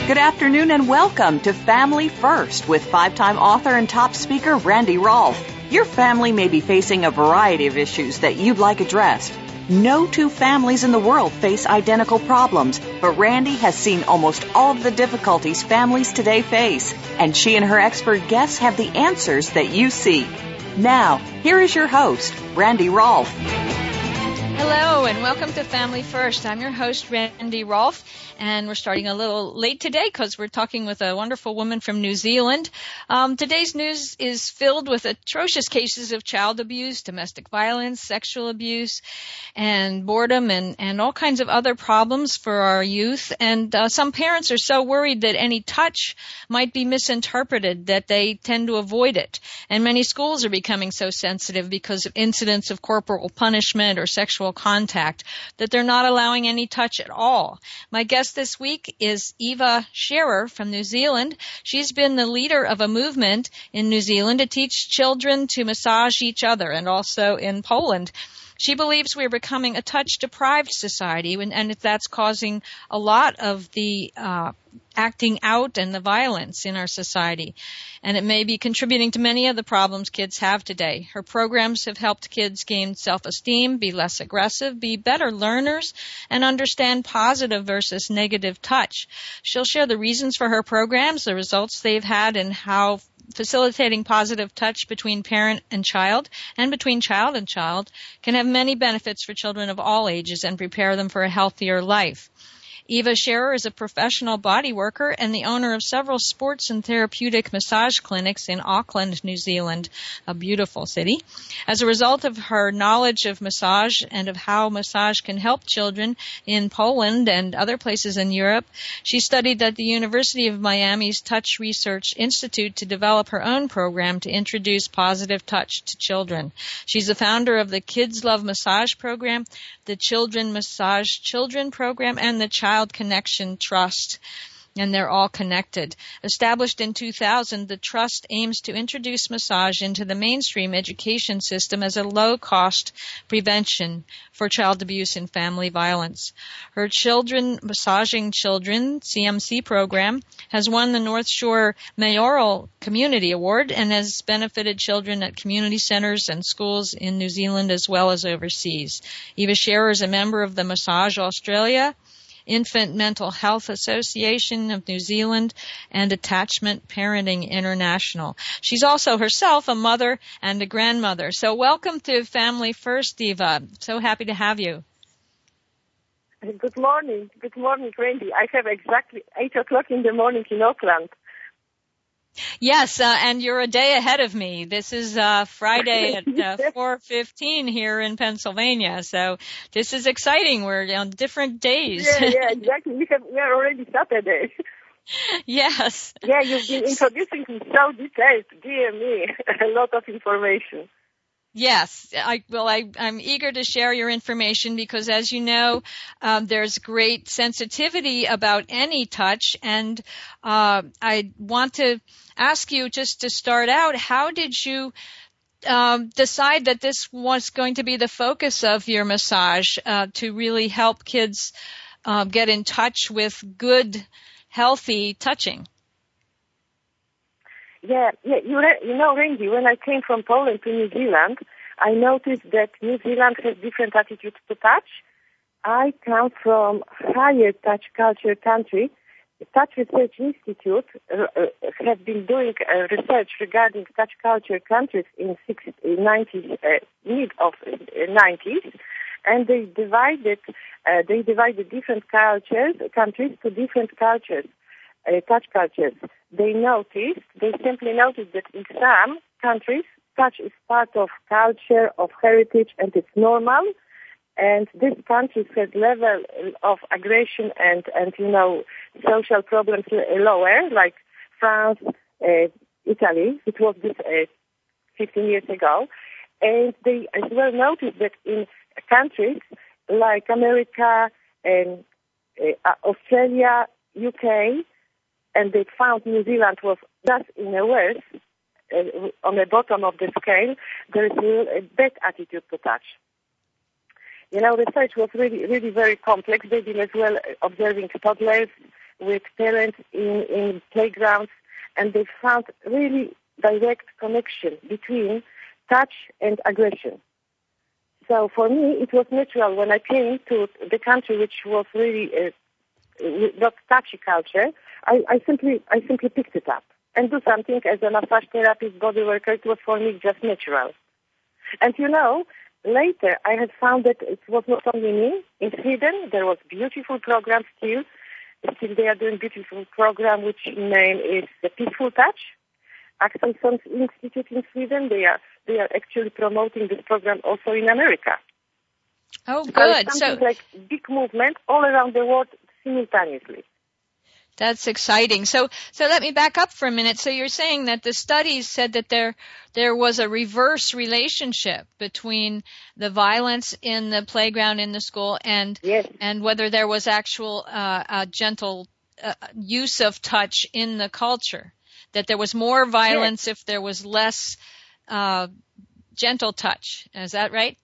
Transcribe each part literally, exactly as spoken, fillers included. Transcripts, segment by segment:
Good afternoon and welcome to Family First with five-time author and top speaker Randy Rolfe. Your family may be facing a variety of issues that you'd like addressed. No two families in the world face identical problems, but Randy has seen almost all of the difficulties families today face, and she and her expert guests have the answers that you seek. Now, here is your host, Randy Rolfe. Hello and welcome to Family First. I'm your host, Randy Rolfe, and we're starting a little late today because we're talking with a wonderful woman from New Zealand. Um, today's news is filled with atrocious cases of child abuse, domestic violence, sexual abuse, and boredom, and, and all kinds of other problems for our youth. And uh, some parents are so worried that any touch might be misinterpreted that they tend to avoid it. And many schools are becoming so sensitive because of incidents of corporal punishment or sexual contact that they're not allowing any touch at all. My guest this week is Eva Scherer from New Zealand. She's been the leader of a movement in New Zealand to teach children to massage each other, and also in Poland. She believes we're becoming a touch-deprived society, and that's causing a lot of the uh, acting out and the violence in our society. And it may be contributing to many of the problems kids have today. Her programs have helped kids gain self-esteem, be less aggressive, be better learners, and understand positive versus negative touch. She'll share the reasons for her programs, the results they've had, and how facilitating positive touch between parent and child and between child and child can have many benefits for children of all ages and prepare them for a healthier life. Eva Scherer is a professional body worker and the owner of several sports and therapeutic massage clinics in Auckland, New Zealand, a beautiful city. As a result of her knowledge of massage and of how massage can help children in Poland and other places in Europe, she studied at the University of Miami's Touch Research Institute to develop her own program to introduce positive touch to children. She's the founder of the Kids Love Massage program, the Children Massage Children program, and the Child Connection Trust, and they're all connected. Established in two thousand, the Trust aims to introduce massage into the mainstream education system as a low-cost prevention for child abuse and family violence. Her Children Massaging Children, C M C program, has won the North Shore Mayoral Community Award and has benefited children at community centers and schools in New Zealand as well as overseas. Eva Scherer is a member of the Massage Australia, Infant Mental Health Association of New Zealand, and Attachment Parenting International. She's also herself a mother and a grandmother. So welcome to Family First, Eva. So happy to have you. Good morning. Good morning, Randy. I have exactly eight o'clock in the morning in Auckland. Yes, uh, and you're a day ahead of me. This is uh, Friday at uh, four fifteen here in Pennsylvania, so this is exciting. We're on different days. Yeah, yeah, exactly. We have we are already Saturday. Yes. Yeah, you've been introducing me so detailed. Dear me, a lot of information. Yes, I, well, I, I'm eager to share your information because, as you know, um, there's great sensitivity about any touch, and uh, I want to ask you just to start out, how did you um, decide that this was going to be the focus of your massage uh, to really help kids uh, get in touch with good, healthy touching? Yeah, yeah. You, re- you know, Randy, when I came from Poland to New Zealand, I noticed that New Zealand has different attitudes to touch. I come from higher touch culture country. The Touch Research Institute uh, uh, has been doing uh, research regarding touch culture countries in sixties, nineties, uh, mid of uh, nineties, and they divided uh, they divided different cultures countries to different cultures. Uh, touch cultures. They noticed, they simply noticed that in some countries, touch is part of culture, of heritage, and it's normal. And these countries had level of aggression and, and you know, social problems lower, like France, uh, Italy. It was this uh, fifteen years ago. And they as well noticed that in countries like America and uh, Australia, U K, and they found New Zealand was just in a worse, uh, on the bottom of the scale, there is a bad attitude to touch. You know, research was really, really very complex. They've been as well observing toddlers, with parents in, in playgrounds, and they found really direct connection between touch and aggression. So for me, it was natural when I came to the country, which was really uh, not touchy culture. I, I simply, I simply picked it up and do something as a massage therapist, body worker. It was for me just natural. And you know, later I had found that it was not only me. In Sweden, there was beautiful program still. Still, they are doing beautiful program, which name is the Peaceful Touch. Axelsson Institute in Sweden. They are they are actually promoting this program also in America. Oh, So good. it's So something like big movement all around the world simultaneously. that's exciting. So, so let me back up for a minute. So you're saying that the studies said that there, there was a reverse relationship between the violence in the playground in the school and, Yes. and whether there was actual, uh, a gentle uh, use of touch in the culture. That there was more violence Yes. if there was less, uh, gentle touch. Is that right?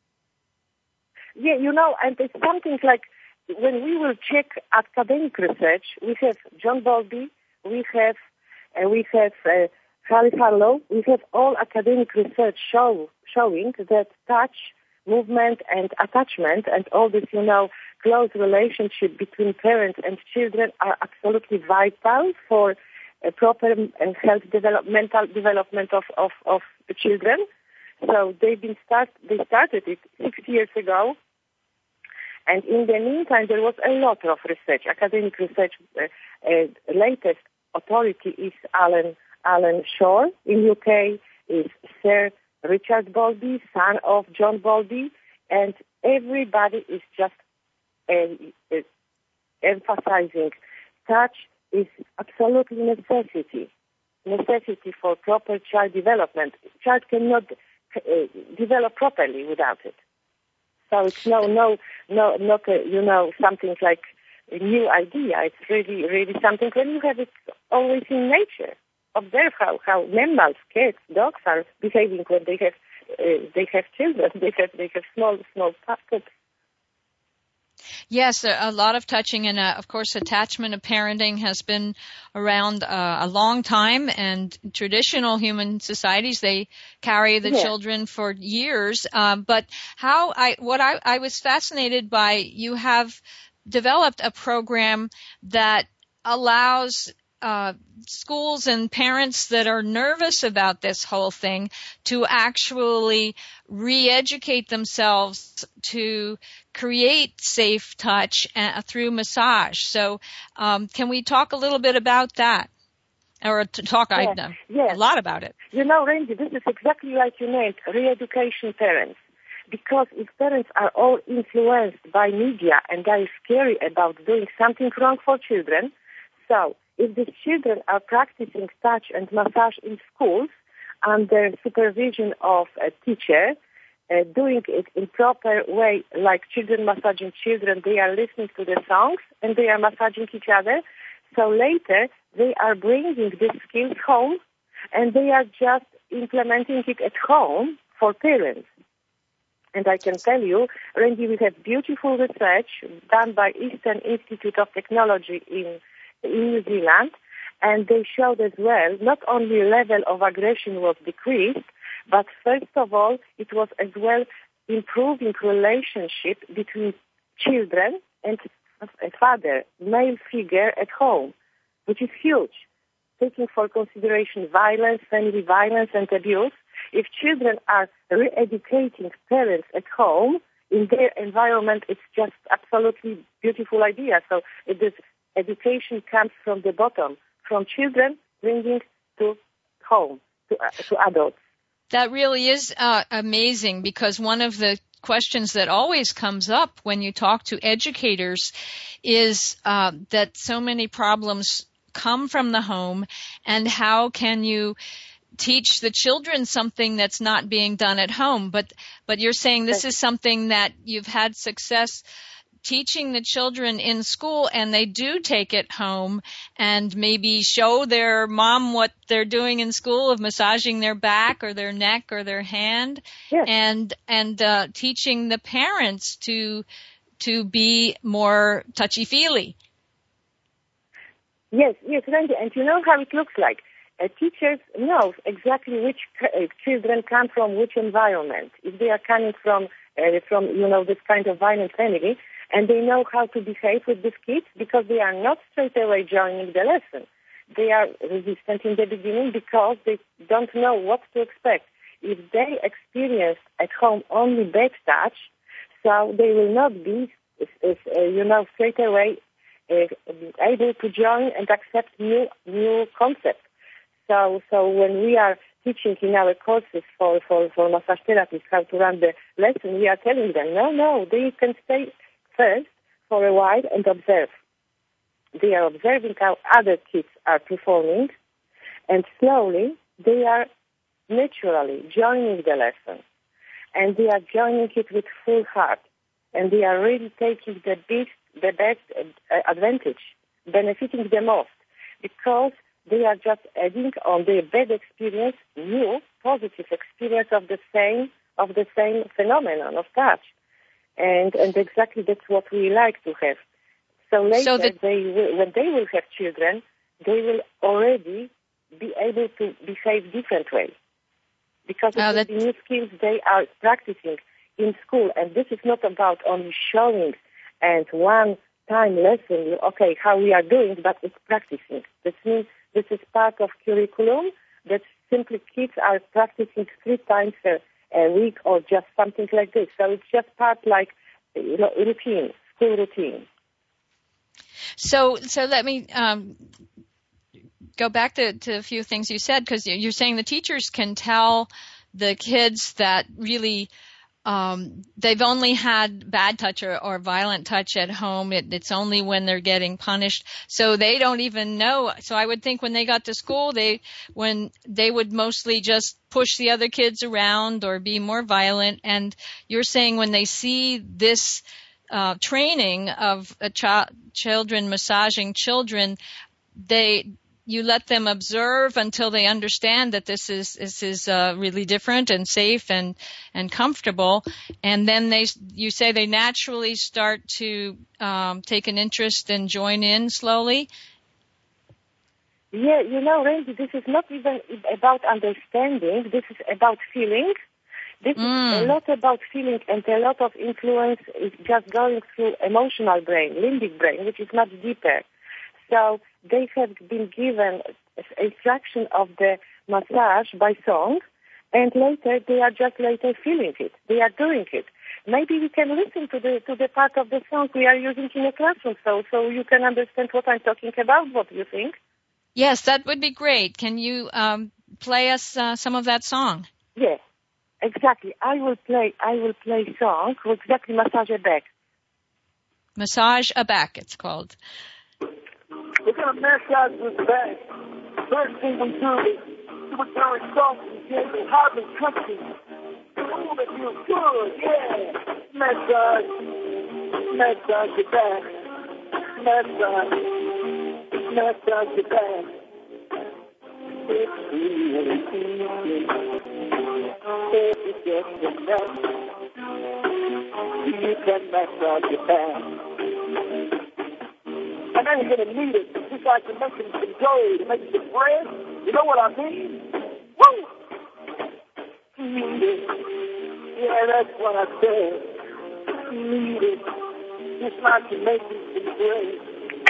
Yeah, you know, and it's something like when we will check academic research, we have John Bowlby, we have uh, we have uh, Harry Harlow, we have all academic research show, showing that touch, movement, and attachment, and all this, you know, close relationship between parents and children are absolutely vital for a proper uh, health developmental development of, of, of the children. So they've been start they started it six years ago. And in the meantime, there was a lot of research, academic research. Uh, uh, latest authority is Alan Alan Shore in U K, is Sir Richard Bowlby, son of John Bowlby, and everybody is just uh, uh, emphasizing touch is absolutely necessity, necessity for proper child development. Child cannot uh, develop properly without it. So it's no, no, no, not a, you know, something like a new idea. It's really, really something when you have it always in nature. Observe how, how mammals, cats, dogs are behaving when they have uh, they have children. They have they have small small pups. Yes, a, a lot of touching, and uh, of course, attachment of parenting has been around uh, a long time. And traditional human societies, they carry the Yeah. children for years. Um, but how I, what I, I was fascinated by, you have developed a program that allows uh, schools and parents that are nervous about this whole thing to actually re-educate themselves to create safe touch uh, through massage. So um, can we talk a little bit about that? Or to talk Yeah. I, uh, Yeah. a lot about it. You know, Randy, this is exactly like you named, re-education parents. Because if parents are all influenced by media and they are scary about doing something wrong for children, so if the children are practicing touch and massage in schools under supervision of a teacher, uh, doing it in proper way, like children massaging children, they are listening to the songs and they are massaging each other. So later they are bringing these skills home and they are just implementing it at home for parents. And I can tell you, Randy, we have beautiful research done by Eastern Institute of Technology in in New Zealand, and they showed as well not only level of aggression was decreased, but first of all, it was as well improving relationship between children and a father, male figure at home, which is huge. Taking for consideration violence, family violence and abuse, if children are re-educating parents at home in their environment, it's just absolutely beautiful idea. So it is education comes from the bottom, from children bringing to home, to, uh, to adults. That really is uh, amazing, because one of the questions that always comes up when you talk to educators is uh, that so many problems come from the home, and how can you teach the children something that's not being done at home? But but you're saying this is something that you've had success teaching the children in school, and they do take it home and maybe show their mom what they're doing in school of massaging their back or their neck or their hand, yes. and and uh, teaching the parents to to be more touchy-feely. Yes, yes, Randy, and you know how it looks like. Uh, teachers know exactly which uh, children come from which environment. If they are coming from, uh, from you know, this kind of violent family, and they know how to behave with these kids because they are not straight away joining the lesson. They are resistant in the beginning because they don't know what to expect. If they experience at home only bad touch, so they will not be, uh, you know, straight away uh, able to join and accept new new concepts. So, so when we are teaching in our courses for, for, for massage therapists how to run the lesson, we are telling them, no, no, they can stay first for a while and observe. They are observing how other kids are performing, and slowly they are naturally joining the lesson. And they are joining it with full heart. And they are really taking the best, the best uh, advantage, benefiting the most, because they are just adding on their bad experience new positive experience of the same of the same phenomenon of touch, and and exactly that's what we like to have. So later, so the- they will, when they will have children, they will already be able to behave different way, because oh, it will be new skills they are practicing in school, and this is not about only showing and one time lesson, okay, how we are doing, but it's practicing. This means this is part of curriculum that simply kids are practicing three times a, a week or just something like this. So it's just part like, you know, routine, school routine. So, so let me um, go back to, to a few things you said, because you're saying the teachers can tell the kids that really Um, they've only had bad touch or, or violent touch at home. It, it's only when they're getting punished. So they don't even know. So I would think when they got to school, they, when they would mostly just push the other kids around or be more violent. And you're saying when they see this, uh, training of a child, children massaging children, they, you let them observe until they understand that this is this is uh, really different and safe and and comfortable, and then they you say they naturally start to um, take an interest and join in slowly. Yeah, you know, Randy, this is not even about understanding. This is about feeling. This mm. is a lot about feeling, and a lot of influence is just going through emotional brain, limbic brain, which is much deeper. So they have been given instruction of the massage by song, and later they are just later feeling it. They are doing it. Maybe we can listen to the to the part of the song we are using in the classroom, so so you can understand what I'm talking about. What do you think? Yes, that would be great. Can you um, play us uh, some of that song? Yes, exactly. I will play. I will play song. Exactly, massage a back. Massage a back. It's called. We're going to massage this back. First thing we do is we're going to soft and gentle, hard and country. Ooh, it feels good, yeah. Massage, massage your back. Massage, massage your back. It's really easy. If you just enough, you can massage your back. And then you're going to need it, just like you're making some dough to make some bread. You know what I mean? Woo! Need it. Yeah, that's what I said. Need it. Just like you're making some bread.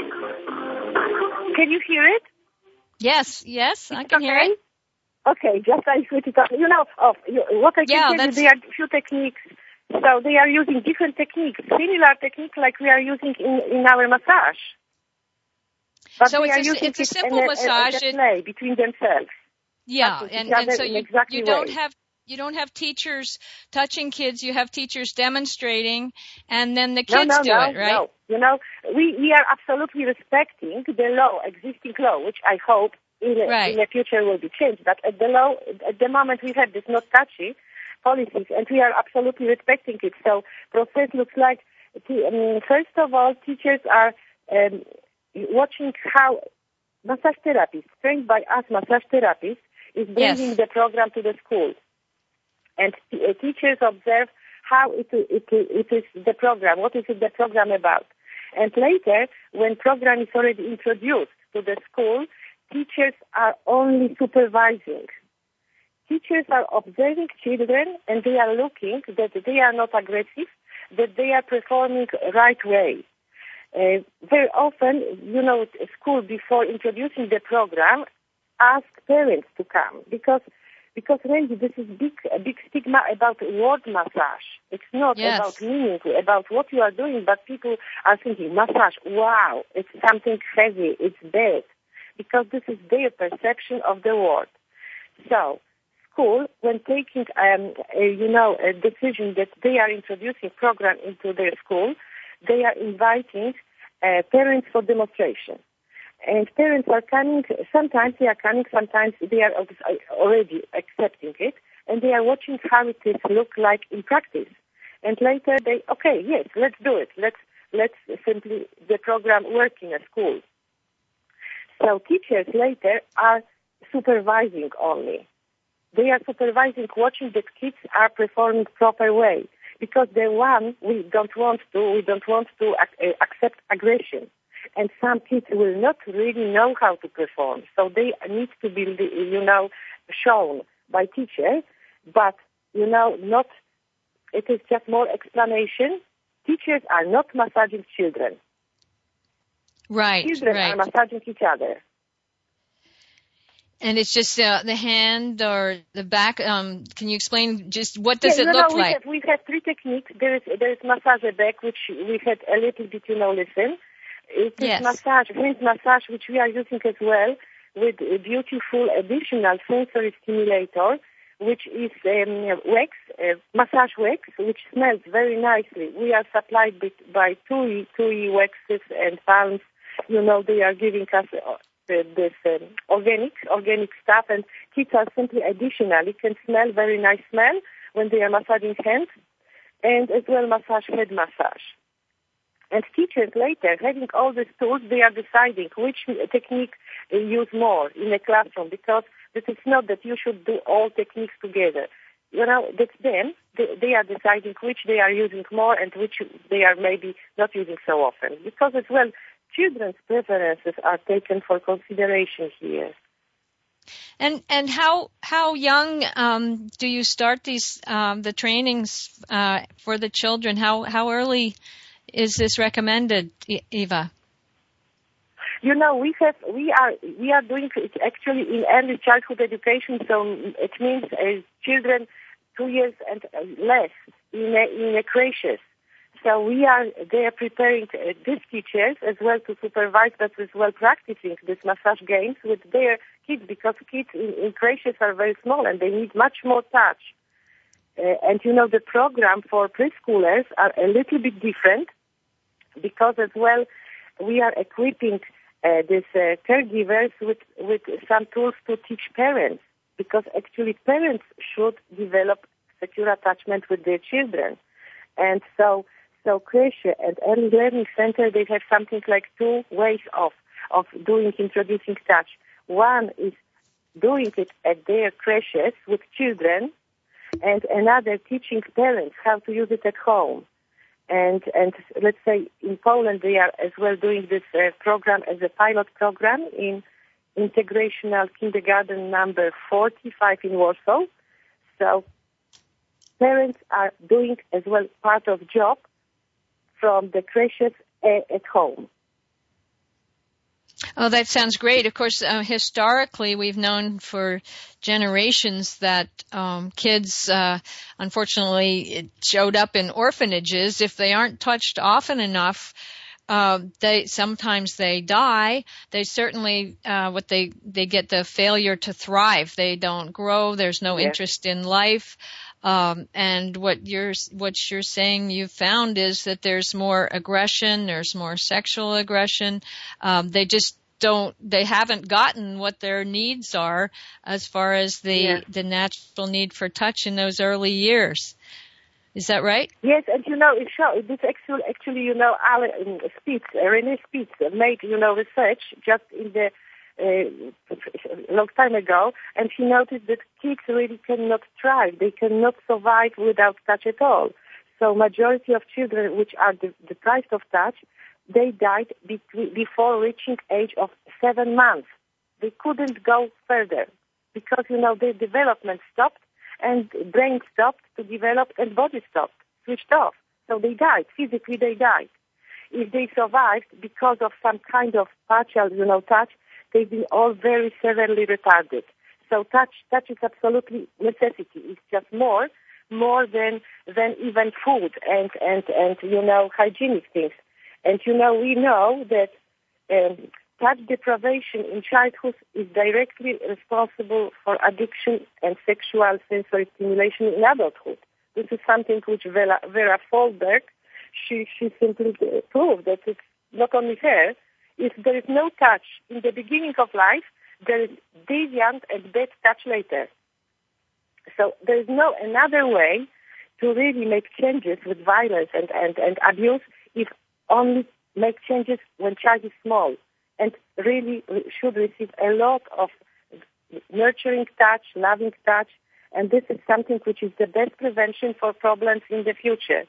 Can you hear it? Yes, yes, I can okay. hear it. Okay, just I switch it on. You know, oh, you, what I can yeah, tell that's... you, there are few techniques. So they are using different techniques, similar techniques like we are using in, in our massage. But so they it's are a, using it's a it simple in massage. A, a, a play between themselves. Yeah, and, and so you, exactly you don't way. have you don't have teachers touching kids. You have teachers demonstrating, and then the kids no, no, do no, it, right? No, you know, we we are absolutely respecting the law, existing law, which I hope in the, right. in the future will be changed. But at the law, at the moment, we have this not touchy policies, and we are absolutely respecting it. So process looks like, um, first of all, teachers are um, watching how massage therapists, trained by us massage therapists, is bringing yes. the program to the school. And t- uh, teachers observe how it, it, it is the program, what is it the program about. And later, when program is already introduced to the school, teachers are only supervising. Teachers are observing children and they are looking that they are not aggressive, that they are performing right way. Uh, very often, you know, school before introducing the program ask parents to come because because really this is big a big stigma about word massage. It's not yes. about meaning, about what you are doing, but people are thinking massage. Wow, it's something heavy, it's bad, because this is their perception of the word. So school, when taking um, a, you know a decision that they are introducing program into their school, they are inviting uh, parents for demonstration. And parents are coming, sometimes they are coming, sometimes they are already accepting it, and they are watching how it is look like in practice. And later they, okay, yes, let's do it. Let's, let's simply, the program work in a school. So teachers later are supervising only. They are supervising, watching that kids are performing proper way. Because the one we don't want to, we don't want to ac- accept aggression. And some kids will not really know how to perform. So they need to be, you know, shown by teachers. But, you know, not, it is just more explanation. Teachers are not massaging children. Right, Children right. are massaging each other. And it's just uh, the hand or the back. Um, can you explain just what does yeah, it you look know, we like? Have, we have three techniques. There is there is massage back, which we had a little bit, you know, listen. It is Yes. massage, hand massage, which we are using as well with a beautiful additional sensory stimulator, which is um, wax, uh, massage wax, which smells very nicely. We are supplied by, by T U I, T U I waxes and palms. You know, they are giving us uh, this um, organic, organic stuff, and kids are simply additional. It can smell very nice smell when they are massaging hands, and as well massage head massage. And teachers later, having all these tools, they are deciding which technique they use more in the classroom, because it is not that you should do all techniques together. You know, that's them. They, they are deciding which they are using more and which they are maybe not using so often. Because as well, children's preferences are taken for consideration here. And and how how young um, do you start these um, the trainings uh, for the children? How how early is this recommended, Eva? You know, we have we are we are doing it actually in early childhood education. So it means uh, children two years and less in a, in a creches. So we are they are preparing uh, these teachers as well to supervise, but as well practicing these massage games with their kids, because kids in, in creches are very small and they need much more touch. Uh, and you know, the program for preschoolers are a little bit different, because as well we are equipping uh, these uh, caregivers with, with some tools to teach parents, because actually parents should develop secure attachment with their children. And so, so creche and early learning center, they have something like two ways of, of doing, introducing touch. One is doing it at their creches with children, and another teaching parents how to use it at home. And and let's say in Poland they are as well doing this uh, program as a pilot program in integrational kindergarten number forty-five in Warsaw. So parents are doing as well part of job from the creches uh, at home. Oh, that sounds great. Of course, uh, historically, we've known for generations that um, kids, uh, unfortunately, it showed up in orphanages. If they aren't touched often enough, uh, they sometimes they die. They certainly, uh, what they they get the failure to thrive. They don't grow. There's no Yes. interest in life. Um, and what you're what you're saying you've found is that there's more aggression, there's more sexual aggression. Um, they just don't, they haven't gotten what their needs are as far as the Yes. the natural need for touch in those early years. Is that right? Yes, and you know, it show, this actually, actually, you know, Alan Spitz, René Spitz made, you know, research just in the uh, long time ago, and he noticed that kids really cannot thrive. They cannot survive without touch at all. So majority of children which are de- deprived of touch, they died be- before reaching age of seven months. They couldn't go further because, you know, their development stopped and brain stopped to develop and body stopped, switched off. So they died. Physically, they died. If they survived because of some kind of partial, you know, touch, they've been all very severely retarded. So touch, touch is absolutely necessity. It's just more, more than than even food and and and you know hygienic things. And you know we know that um, touch deprivation in childhood is directly responsible for addiction and sexual sensory stimulation in adulthood. This is something which Vera, Vera Folberg, she she simply proved that it's not only her. If there is no touch in the beginning of life, there is deviant and bad touch later. So there is no another way to really make changes with violence and, and, and abuse if only make changes when child is small and really should receive a lot of nurturing touch, loving touch, and this is something which is the best prevention for problems in the future.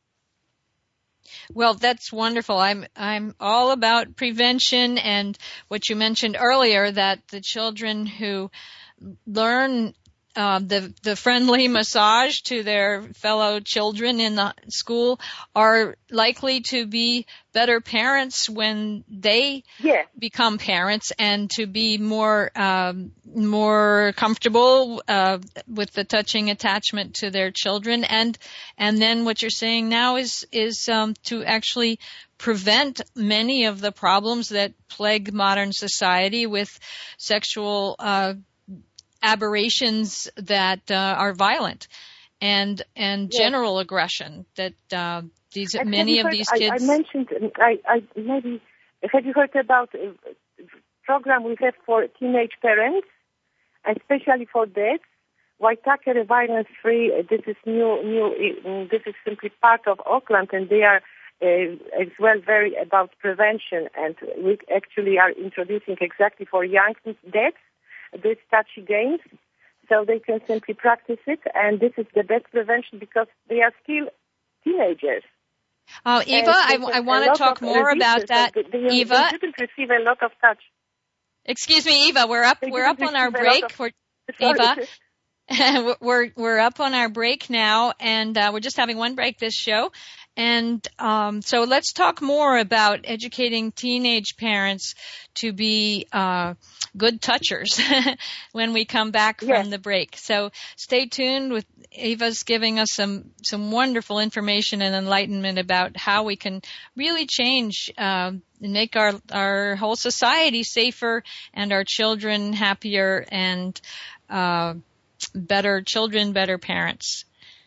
Well, that's wonderful. I'm I'm all about prevention and what you mentioned earlier, that the children who learn uh, the the friendly massage to their fellow children in the school are likely to be better parents when they yeah. become parents, and to be more um, more comfortable uh, with the touching attachment to their children. And and then what you're saying now is is um, to actually prevent many of the problems that plague modern society with sexual uh, aberrations that uh, are violent and and yeah. general aggression that uh, these and many of heard, these I, kids. I mentioned, I, I maybe have you heard about a program we have for teenage parents, especially for dads? Waitakere Violence Free. This is new, new. This is simply part of Auckland, and they are uh, as well very about prevention. And we actually are introducing exactly for young dads these touchy games, so they can simply practice it. And this is the best prevention because they are still teenagers. Oh, Eva, I, I want to talk more about that. They, they, Eva, they didn't receive a lot of touch. Excuse me, Eva. We're up. They we're up on our break. Of, we're, Eva, we're we're up on our break now, and uh, we're just having one break this show. And um, so let's talk more about educating teenage parents to be uh, good touchers when we come back yes. from the break. So stay tuned. With Eva's giving us some some wonderful information and enlightenment about how we can really change, uh, make our our whole society safer and our children happier and uh, better children, better parents.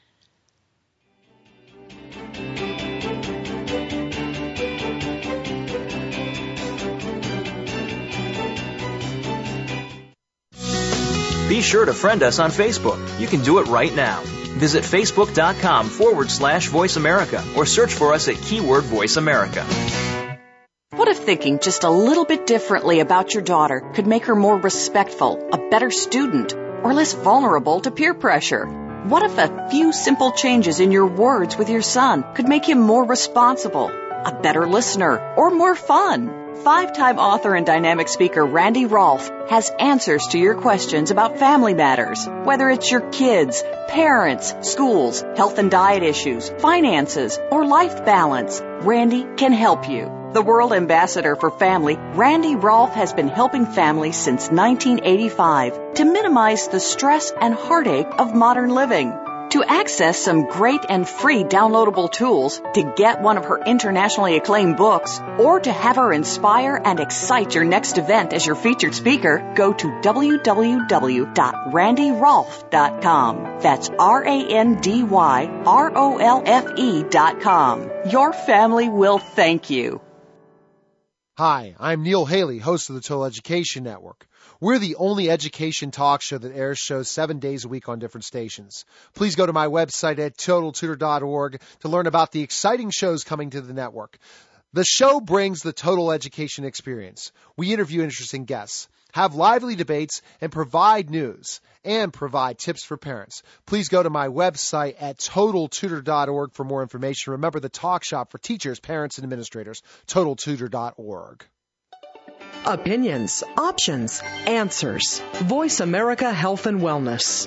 Be sure to friend us on Facebook. You can do it right now. Visit facebook.com forward slash Voice America or search for us at keyword Voice America. What if thinking just a little bit differently about your daughter could make her more respectful, a better student, or less vulnerable to peer pressure? What if a few simple changes in your words with your son could make him more responsible, a better listener, or more fun? Five-time author and dynamic speaker Randy Rolfe has answers to your questions about family matters. Whether it's your kids, parents, schools, health and diet issues, finances, or life balance, Randy can help you. The World Ambassador for Family, Randy Rolfe has been helping families since nineteen eighty-five to minimize the stress and heartache of modern living. To access some great and free downloadable tools, to get one of her internationally acclaimed books, or to have her inspire and excite your next event as your featured speaker, go to w w w dot randy rolfe dot com. That's R A N D Y R O L F E dot com. Your family will thank you. Hi, I'm Neil Haley, host of the Total Education Network. We're the only education talk show that airs shows seven days a week on different stations. Please go to my website at total tutor dot org to learn about the exciting shows coming to the network. The show brings the total education experience. We interview interesting guests, have lively debates, and provide news and provide tips for parents. Please go to my website at total tutor dot org for more information. Remember the talk shop for teachers, parents, and administrators, total tutor dot org. Opinions, options, answers. Voice America Health and Wellness.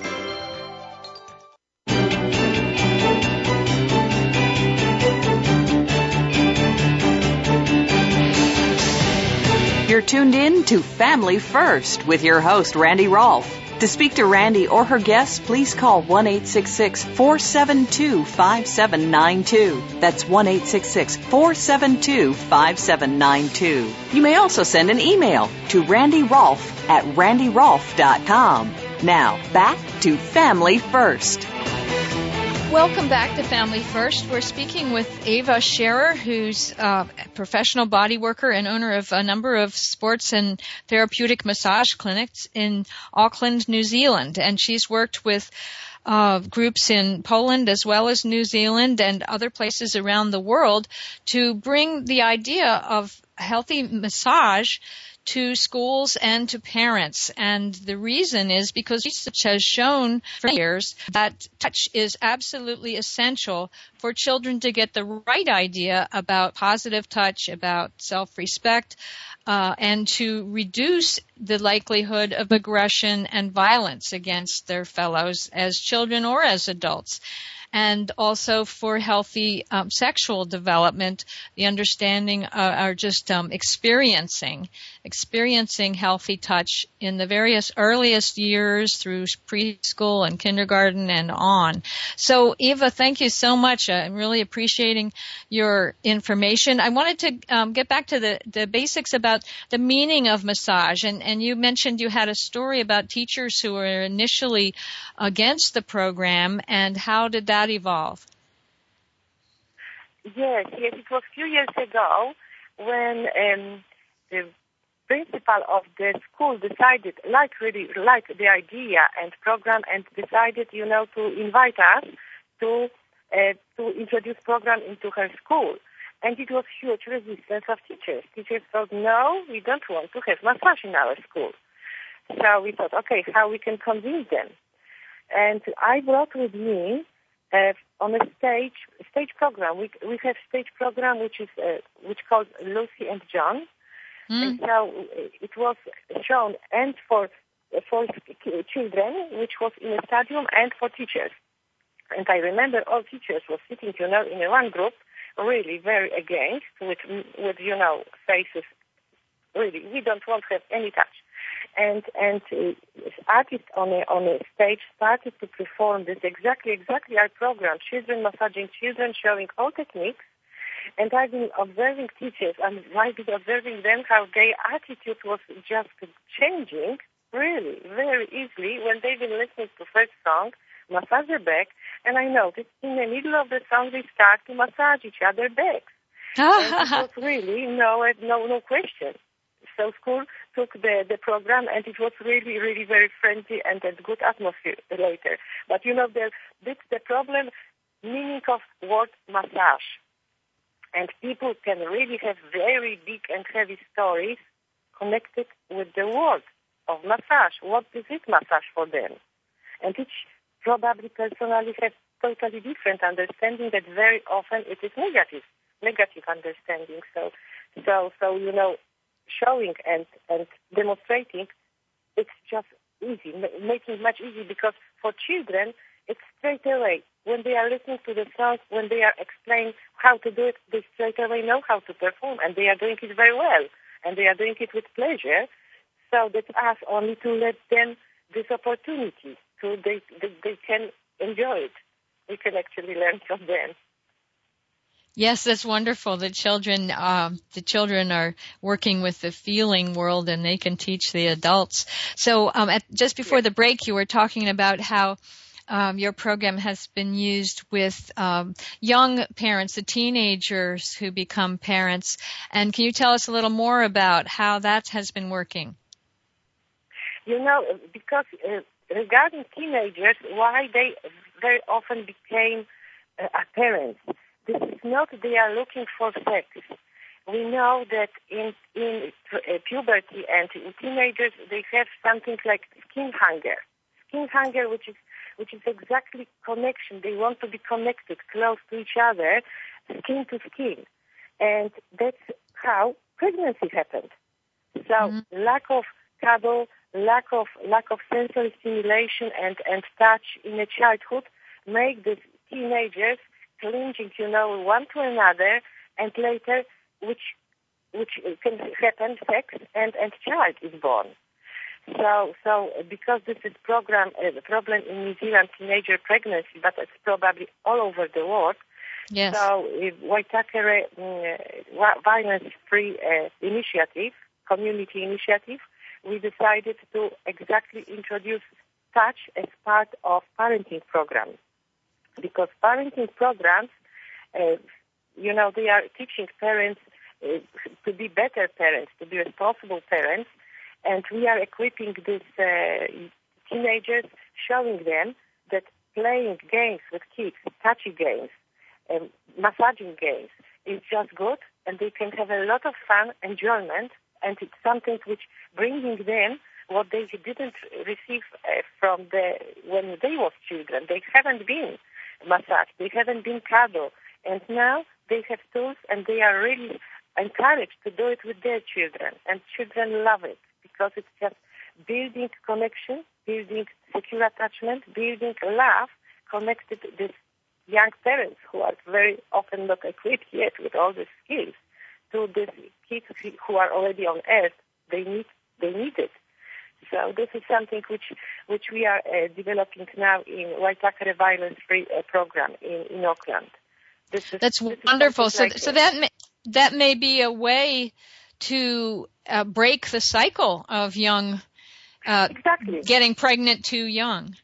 You're tuned in to Family First with your host, Randy Rolfe. To speak to Randy or her guests, please call one eight six six, four seven two, five seven nine two. That's one eight six six, four seven two, five seven nine two. You may also send an email to randy rolfe at randy rolfe dot com. Now, back to Family First. Welcome back to Family First. We're speaking with Eva Scherer, who's a professional body worker and owner of a number of sports and therapeutic massage clinics in Auckland, New Zealand. And she's worked with uh, groups in Poland as well as New Zealand and other places around the world to bring the idea of healthy massage to schools and to parents. And the reason is because research has shown for years that touch is absolutely essential for children to get the right idea about positive touch, about self-respect, uh, and to reduce the likelihood of aggression and violence against their fellows as children or as adults. And also for healthy um, sexual development, the understanding uh, are just um, experiencing, experiencing healthy touch in the various earliest years through preschool and kindergarten and on. So, Eva, thank you so much. I'm really appreciating your information. I wanted to um, get back to the, the basics about the meaning of massage. And, and you mentioned you had a story about teachers who were initially against the program, and how did that evolve? Yes, yes, it was a few years ago when um, the principal of the school decided, like really liked the idea and program, and decided, you know, to invite us to uh, to introduce program into her school. And it was huge resistance of teachers. Teachers thought, no, we don't want to have massage in our school. So we thought, okay, how we can convince them? And I brought with me uh, on a stage stage program. We we have stage program which is uh, which called Lucy and John. Mm. And so it was shown and for for children, which was in a stadium, and for teachers. And I remember all teachers were sitting, you know, in one group, really very against, with with you know faces. Really, we don't want to have any touch. And and uh, artists on a on a stage started to perform this exactly exactly our program, children massaging children, showing all techniques. And I've been observing teachers, and I've been observing them how their attitude was just changing, really very easily when they've been listening to first song, massage their back, and I noticed in the middle of the song they start to massage each other backs. And it was really no no no question. So school took the, the program, and it was really, really very friendly and a good atmosphere later. But, you know, the, this the problem, meaning of word massage. And people can really have very big and heavy stories connected with the word of massage. What is it massage for them? And each probably personally has totally different understanding that very often it is negative, negative understanding. So, so, so you know, showing and, and demonstrating, it's just easy, making it much easier, because for children, it's straight away. When they are listening to the songs, when they are explaining how to do it, they straight away know how to perform, and they are doing it very well, and they are doing it with pleasure. So that's us only to let them this opportunity, so they, they, they can enjoy it. We can actually learn from them. Yes, that's wonderful. The children, um, the children are working with the feeling world, and they can teach the adults. So, um, at, just before the break, you were talking about how um, your program has been used with um, young parents, the teenagers who become parents. And can you tell us a little more about how that has been working? You know, because uh, regarding teenagers, why they very often became uh, parents. This is not they are looking for sex. we know that in in uh, puberty and in teenagers, they have something like skin hunger. Skin hunger, which is which is exactly connection. They want to be connected, close to each other, skin to skin. And that's how pregnancy happened. So mm-hmm. lack of cuddle, lack of lack of sensory stimulation and, and touch in a childhood make the teenagers clinging, you know, one to another, and later, which which can happen, sex and, and child is born. So, so because this is program a problem in New Zealand, teenager pregnancy, but it's probably all over the world. Yes. So, Waitakere uh, Violence-Free uh, Initiative, community initiative, we decided to exactly introduce touch as part of parenting programs. Because parenting programs, uh, you know, they are teaching parents uh, to be better parents, to be responsible parents, and we are equipping these uh, teenagers, showing them that playing games with kids, touchy games, um, massaging games, is just good, and they can have a lot of fun, enjoyment, and it's something which bringing them what they didn't receive uh, from the when they were children. They haven't been massaged, they haven't been cuddled, and now they have tools, and they are really encouraged to do it with their children, and children love it because it's just building connection, building secure attachment, building love connected to these young parents who are very often not equipped yet with all the skills to these kids who are already on earth. They need they need it. So this is something which which we are uh, developing now in Waitakere Violence-Free uh, program in, in Auckland. This is, That's this wonderful. So, like so that may, that may be a way to uh, break the cycle of young uh, exactly. getting pregnant too young.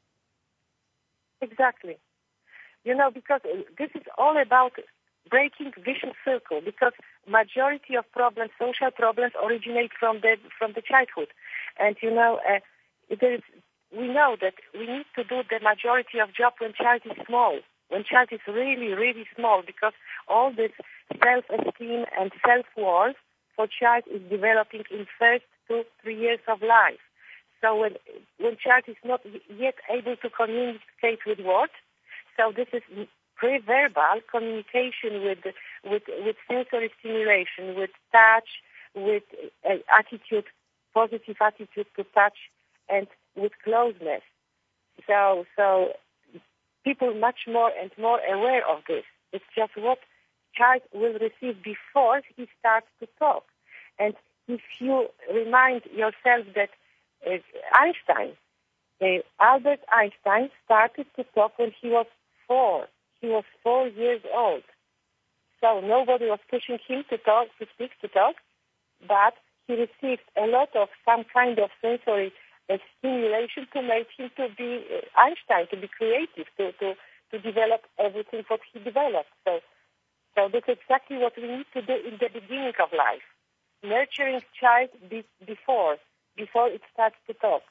Exactly. You know, because this is all about breaking vicious circle. Because majority of problems, social problems, originate from the from the childhood, and you know, uh, there is, we know that we need to do the majority of job when child is small. When child is really, really small, because all this self-esteem and self-worth for child is developing in first two, three years of life. So when when child is not yet able to communicate with words, so this is pre-verbal communication with with with sensory stimulation, with touch, with uh, attitude, positive attitude to touch, and with closeness. So so. People much more and more aware of this. It's just what child will receive before he starts to talk. And if you remind yourself that uh, Einstein, uh, Albert Einstein started to talk when he was four. He was four years old. So nobody was pushing him to talk, to speak, to talk, but he received a lot of some kind of sensory a stimulation to make him to be uh, Einstein, to be creative, to, to, to develop everything what he developed. So, so that's exactly what we need to do in the beginning of life, nurturing child be, before before it starts to talk.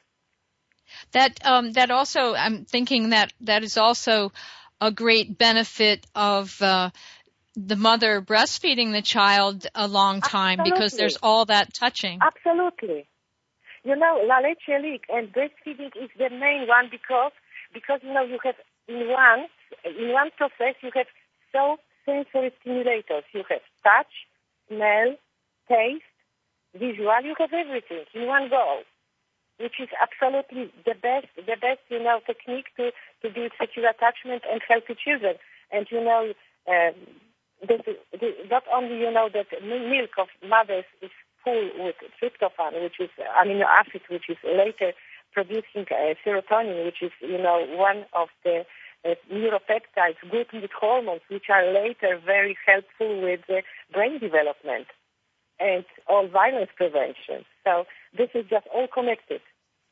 That um, that also, I'm thinking that that is also a great benefit of uh, the mother breastfeeding the child a long time. Absolutely. Because there's all that touching. Absolutely. You know, La Leche Leak and breastfeeding is the main one because, because you know, you have in one, in one process, you have so sensory stimulators. You have touch, smell, taste, visual. You have everything in one go, which is absolutely the best, the best, you know, technique to, to build secure attachment and healthy children. And, you know, um, this, this, not only, you know, that milk of mothers is full with tryptophan, which is amino acid, which is later producing uh, serotonin, which is, you know, one of the uh, neuropeptides, good mood hormones, which are later very helpful with uh, brain development and all violence prevention. So this is just all connected.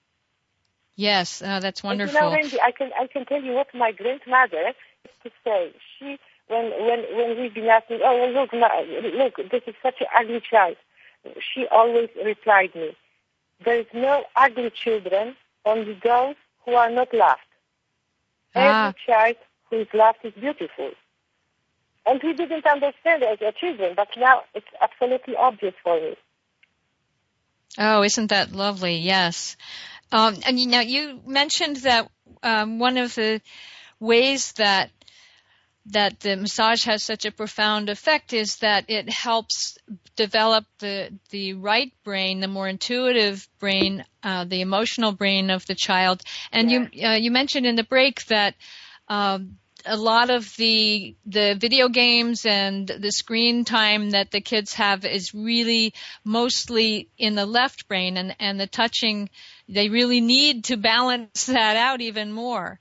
Yes, uh, that's wonderful. And, you know, Randy, I can I can tell you what my grandmother used to say. She when when when we've been asking, oh well, look, ma, look, this is such an ugly child. She always replied me, there is no ugly children, only those who are not loved. Ah. Every child who is loved is beautiful. And we didn't understand it as children, but now it's absolutely obvious for me. Oh, isn't that lovely? Yes. Um, and you know, you mentioned that um, one of the ways that that the massage has such a profound effect is that it helps develop the the right brain, the more intuitive brain, uh, the emotional brain of the child. And yeah. you uh, you mentioned in the break that um, a lot of the the video games and the screen time that the kids have is really mostly in the left brain, and and the touching, they really need to balance that out even more.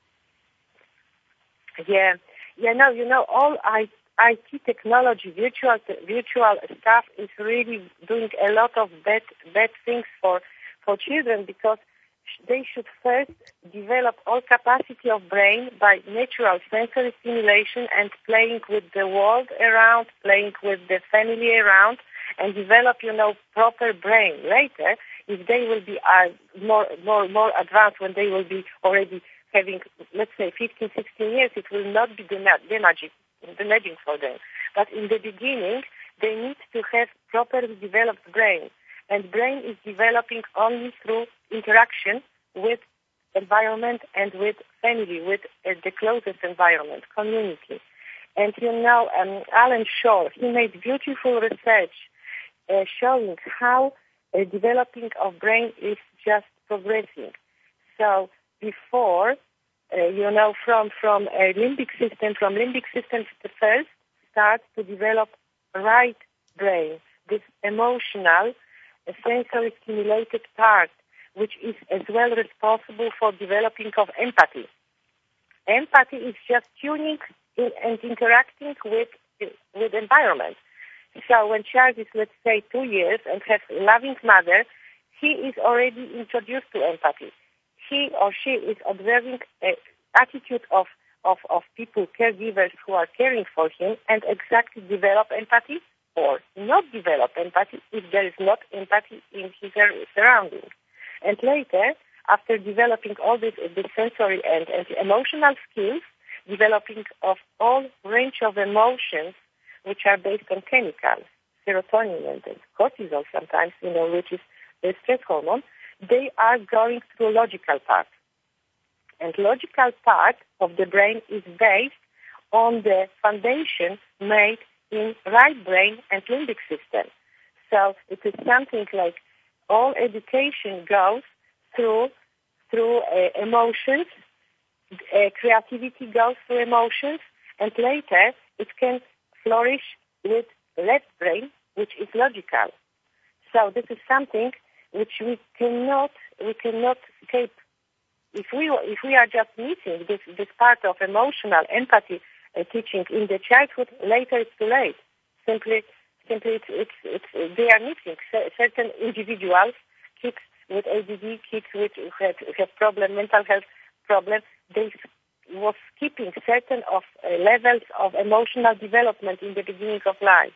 Yeah. Yeah, no, you know, all I, I T technology, virtual virtual stuff is really doing a lot of bad bad things for for children, because they should first develop all capacity of brain by natural sensory stimulation and playing with the world around, playing with the family around, and develop, you know, proper brain. Later, if they will be uh, more more more advanced, when they will be already having, let's say, fifteen, sixteen years, it will not be damaging, damaging for them. But in the beginning, they need to have properly developed brain. And brain is developing only through interaction with environment and with family, with uh, the closest environment, community. And you know, um, Alan Shore, he made beautiful research uh, showing how uh, developing of brain is just progressing. So before, uh, you know, from from a limbic system, from limbic system to first starts to develop right brain, this emotional, uh, sensory stimulated part, which is as well responsible for developing of empathy. Empathy is just tuning in and interacting with with environment. So when child is, let's say, two years and has a loving mother, he is already introduced to empathy. He or she is observing an attitude of, of, of people, caregivers who are caring for him, and exactly develop empathy or not develop empathy if there is not empathy in his surroundings. And later, after developing all this, this sensory and, and emotional skills, developing of all range of emotions which are based on chemicals, serotonin and cortisol sometimes, you know, which is the stress hormone, they are going through logical part. And logical part of the brain is based on the foundation made in right brain and limbic system. So it is something like all education goes through through uh, emotions, uh, creativity goes through emotions, and later it can flourish with left brain, which is logical. So this is something which we cannot we cannot escape. If we if we are just missing this this part of emotional empathy uh, teaching in the childhood, later it's too late. Simply simply it's it's, it's they are missing C- certain individuals, kids with A D D, kids with who have, have problem, mental health problems. They was skipping certain of uh, levels of emotional development in the beginning of life.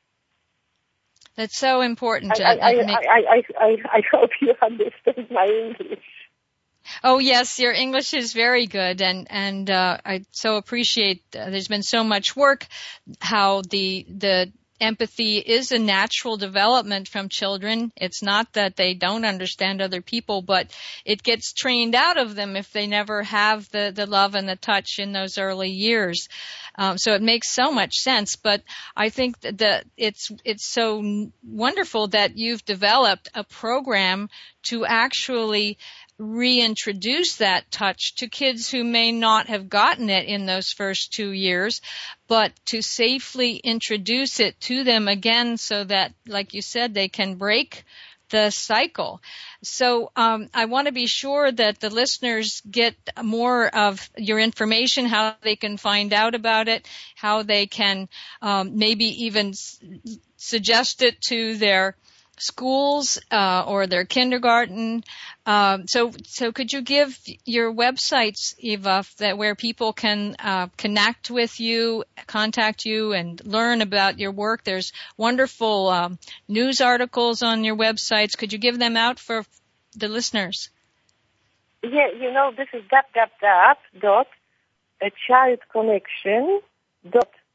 That's so important. I, I, I, I, I, I hope you understand my English. Oh, yes, your English is very good, and, and uh, I so appreciate uh, there's been so much work how the the empathy is a natural development from children. It's not that they don't understand other people, but it gets trained out of them if they never have the, the love and the touch in those early years. Um, so it makes so much sense. But I think that the, it's it's so wonderful that you've developed a program to actually reintroduce that touch to kids who may not have gotten it in those first two years, but to safely introduce it to them again so that, like you said, they can break the cycle. So um, I want to be sure that the listeners get more of your information, how they can find out about it, how they can um, maybe even s- suggest it to their schools uh, or their kindergarten. Um, so, so could you give your websites, Eva, that where people can uh, connect with you, contact you, and learn about your work? There's wonderful um, news articles on your websites. Could you give them out for the listeners? Yeah, you know, this is dot dot dot dot a child connection dot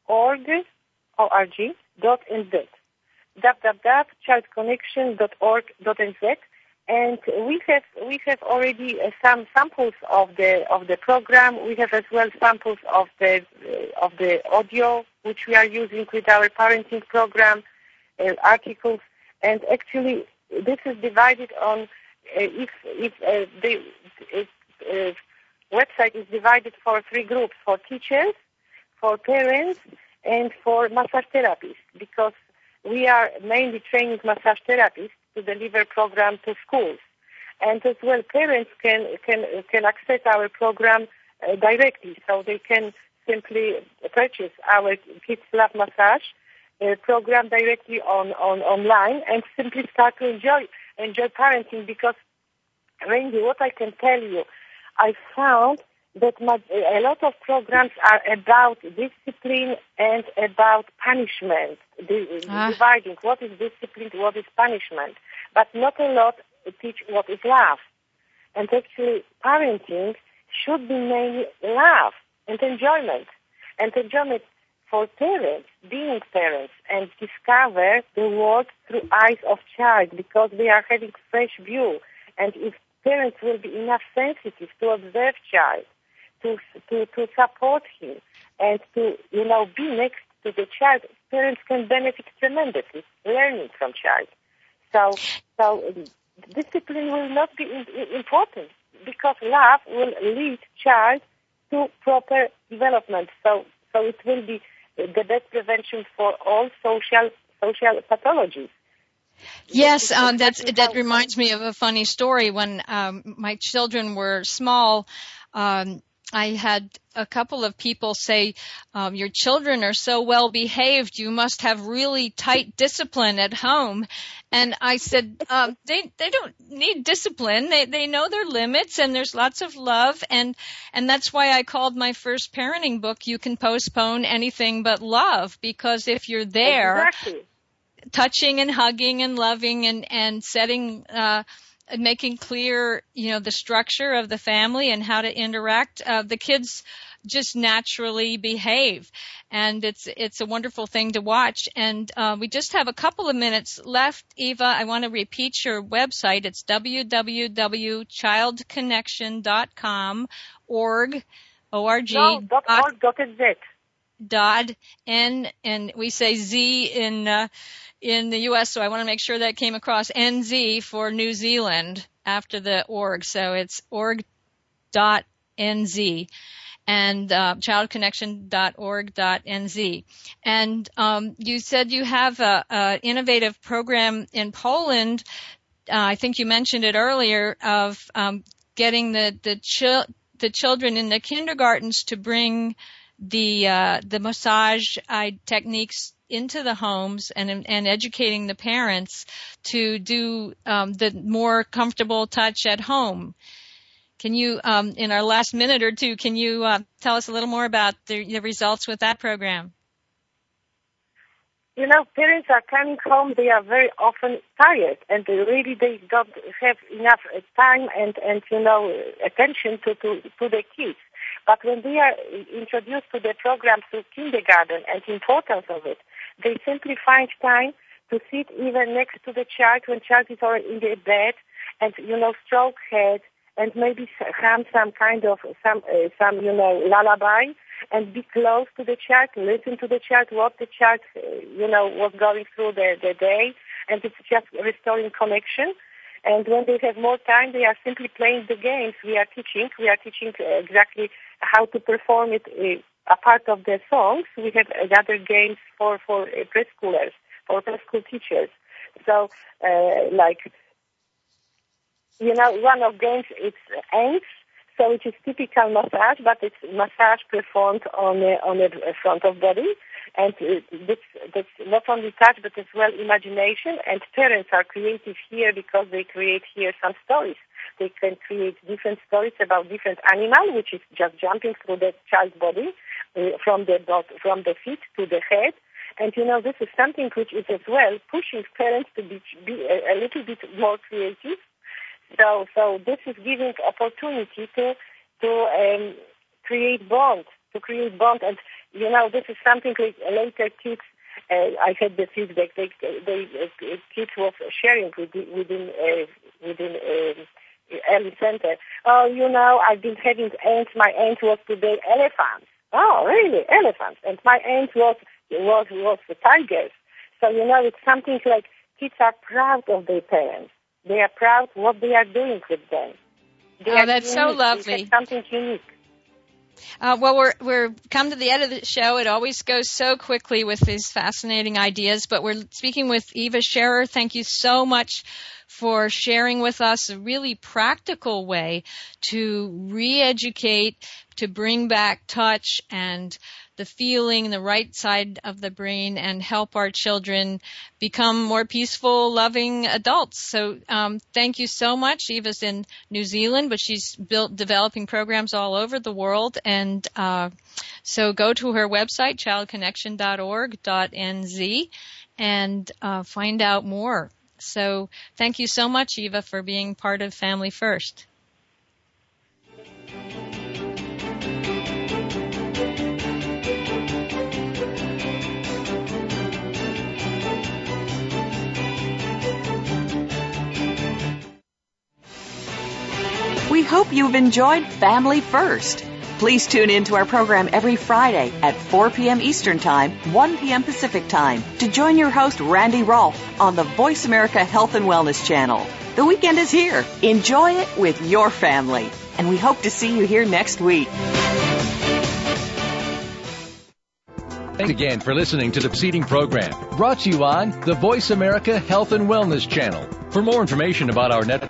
org, O R G, dot N Z. w w w dot child connection dot org dot N Z. And we have we have already uh, some samples of the of the program. We have as well samples of the uh, of the audio which we are using with our parenting program, uh, articles, and actually this is divided on uh, if if uh, the if, uh, website is divided for three groups: for teachers, for parents, and for massage therapists, because we are mainly training massage therapists to deliver program to schools. And as well, parents can can can access our program uh, directly, so they can simply purchase our Kids Love Massage uh, program directly on, on online and simply start to enjoy enjoy parenting. Because, Randy, what I can tell you, I found that my, a lot of programs are about discipline and about punishment, the, ah. dividing what is discipline, what is punishment, but not a lot teach what is love. And actually, parenting should be mainly love and enjoyment. And enjoyment for parents, being parents, and discover the world through eyes of child, because they are having fresh view. And if parents will be enough sensitive to observe child, to to to support him, and to, you know, be next to the child, parents can benefit tremendously learning from child. So so discipline will not be in, important, because love will lead child to proper development. So so it will be the best prevention for all social social pathologies. Yes, um, that's, that reminds me of a funny story. When um, my children were small, um, I had a couple of people say, um, your children are so well behaved, you must have really tight discipline at home. And I said, um, they they don't need discipline. They they know their limits, and there's lots of love. And and that's why I called my first parenting book, You Can Postpone Anything But Love, because if you're there, exactly. touching and hugging and loving and, and setting, uh, making clear, you know, the structure of the family and how to interact, uh, the kids just naturally behave. And it's, it's a wonderful thing to watch. And, uh, we just have a couple of minutes left. Eva, I want to repeat your website. It's w w w dot child connection dot com, org, O R G. No, dot org, dot N Z. Dot N, and we say Z in, uh, in the U S, so I want to make sure that came across, N Z for New Zealand after the org. So it's org dot N Z and uh, child connection dot org dot N Z. And um, you said you have a, a innovative program in Poland. Uh, I think you mentioned it earlier, of um, getting the the, chil- the children in the kindergartens to bring the uh, the massage uh, techniques into the homes, and and educating the parents to do um, the more comfortable touch at home. Can you, um, in our last minute or two, can you uh, tell us a little more about the, the results with that program? You know, parents are coming home, they are very often tired, and they really they don't have enough time and, and you know, attention to, to, to their kids. But when they are introduced to the program through kindergarten and the importance of it, they simply find time to sit even next to the child when child is already in the bed, and, you know, stroke head, and maybe hum some kind of, some, uh, some you know, lullaby, and be close to the child, listen to the child, what the child, uh, you know, was going through the, the day, and it's just restoring connection. And when they have more time, they are simply playing the games we are teaching. We are teaching uh, exactly how to perform it. Uh, a part of the songs, we have other games for, for uh, preschoolers, for preschool teachers. So, uh, like, you know, one of games, it's ants, so it is typical massage, but it's massage performed on a, on a front of body. And uh, that's, that's not only touch, but as well imagination. And parents are creative here because they create here some stories. They can create different stories about different animal, which is just jumping through the child's body, uh, from the from the feet to the head. And, you know, this is something which is as well pushing parents to be, be a, a little bit more creative. So, so this is giving opportunity to to um, create bond, to create bond. And you know, this is something like later kids, uh, I had the feedback, they, they, uh, kids was sharing within, within, uh, within uh, early center. Oh, you know, I've been having ants, my aunt was today elephants. Oh, really, elephants. And my aunt was, was, was the tigers. So, you know, it's something like kids are proud of their parents. They are proud what they are doing with them. They oh, that's unique. So lovely. Something unique. Uh, well, we're we're come to the end of the show. It always goes so quickly with these fascinating ideas. But we're speaking with Eva Scherer. Thank you so much for sharing with us a really practical way to re-educate, to bring back touch and the feeling, the right side of the brain, and help our children become more peaceful, loving adults. So um, thank you so much. Eva's in New Zealand, but she's built developing programs all over the world. And uh, so go to her website, child connection dot org dot n z, and uh, find out more. So thank you so much, Eva, for being part of Family First. We hope you've enjoyed Family First. Please tune in to our program every Friday at four p.m. Eastern Time, one p.m. Pacific Time to join your host, Randy Rolfe, on the Voice America Health and Wellness Channel. The weekend is here. Enjoy it with your family. And we hope to see you here next week. Thanks again for listening to the preceding program, brought to you on the Voice America Health and Wellness Channel. For more information about our network,